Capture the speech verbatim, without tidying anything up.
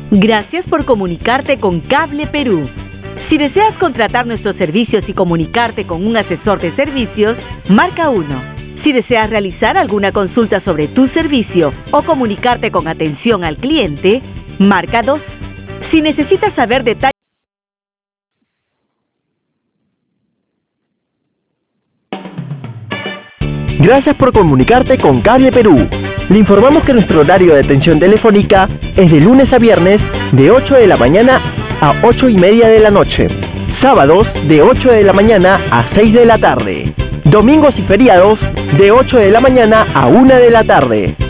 Gracias por comunicarte con Cable Perú. Si deseas contratar nuestros servicios y comunicarte con un asesor de servicios, marca uno. Si deseas realizar alguna consulta sobre tu servicio o comunicarte con atención al cliente, marca dos. Si necesitas saber detalles... Gracias por comunicarte con Cable Perú. Le informamos que nuestro horario de atención telefónica es de lunes a viernes de ocho de la mañana a ocho y media de la noche. Sábados de ocho de la mañana a seis de la tarde. Domingos y feriados de ocho de la mañana a una de la tarde.